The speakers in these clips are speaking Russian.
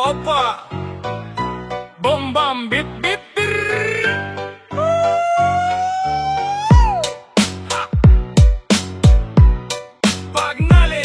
опа. Бом-бам, бит-бит. Погнали!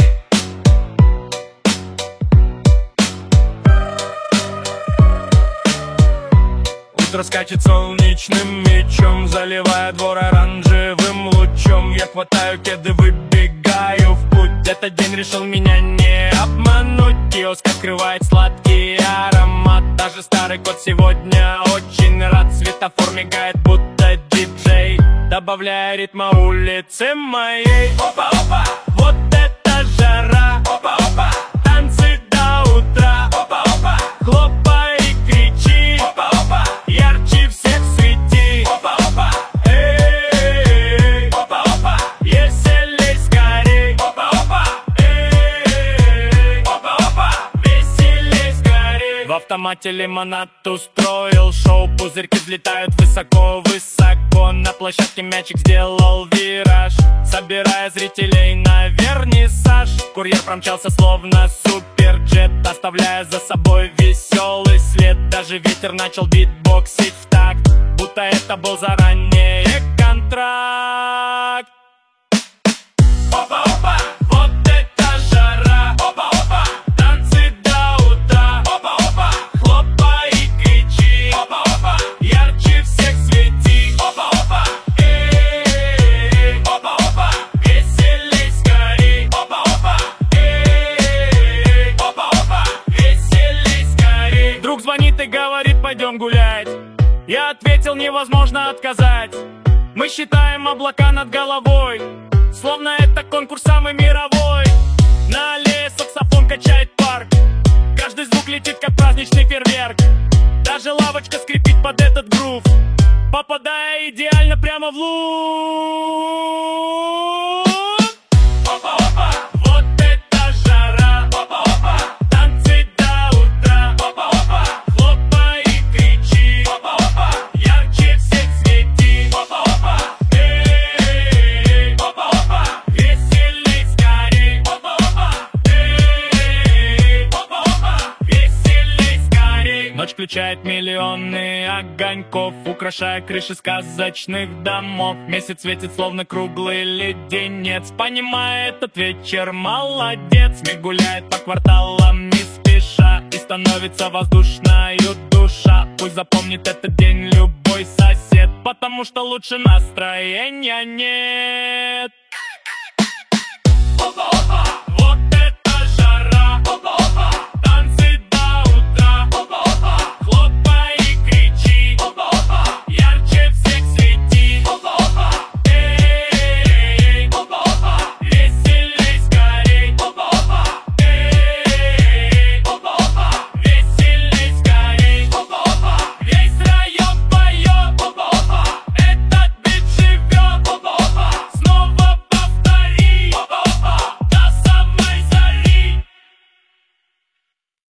Утро скачет солнечным мечом, заливая двор оранжевым лучом. Я хватаю кеды, выбегаю в путь. Этот день решил меня не обмануть. Киоск открывает сладкий аромат. Даже старый кот сегодня очень рад. Светофор мигает, будто диджей, добавляя ритма улице моей. Опа-опа, вот это жара. Опа-опа, танцы до утра. Опа-опа, хлопай и кричи. Опа-опа, ярче всех свети. Опа-опа, эй, опа-опа, веселей скорей. Опа-опа, эй, опа-опа, веселей скорей. В автомате лимонад устроил шоу. Пузырьки взлетают высоко-высоко. На площадке мячик сделал вираж, собирая зрителей на вернисаж. Курьер промчался словно суперджет, оставляя за собой веселый след. Даже ветер начал битбоксить в такт, будто это был заранее контракт. Опа-опа, вот это жара. Опа-опа, танцы до утра. Опа-опа, хлопай и кричи. Опа-опа, ярче всех свети. Опа-опа, эй, опа-опа, веселей скорей. Опа-опа, эй, опа-опа, веселей скорей. Друг звонит и говорит: пойдем гулять. Я ответил: невозможно отказать. Мы считаем облака над головой, словно это конкурс самый мировой. На аллее саксофон качает парк, каждый звук летит как праздничный фейерверк. Даже лавочка скрипит под этот грув, попадая идеально прямо в лук. Опа-опа, вот это жара. Опа-опа, танцы до утра. Опа-опа, хлопай и кричи. Опа-опа, ярче всех свети. Опа-опа, эй, опа-опа, веселей скорей. Опа-опа, эй, опа-опа, веселей скорей. Ночь включает миллионы огоньков, украшая крыши сказочных домов. Месяц светит словно круглый леденец, понимая этот вечер молодец. Снег гуляет по кварталам не спеша, и становится воздушною душа. Пусть запомнит этот день любой сосед, потому что лучше настроения нет. Опа-опа.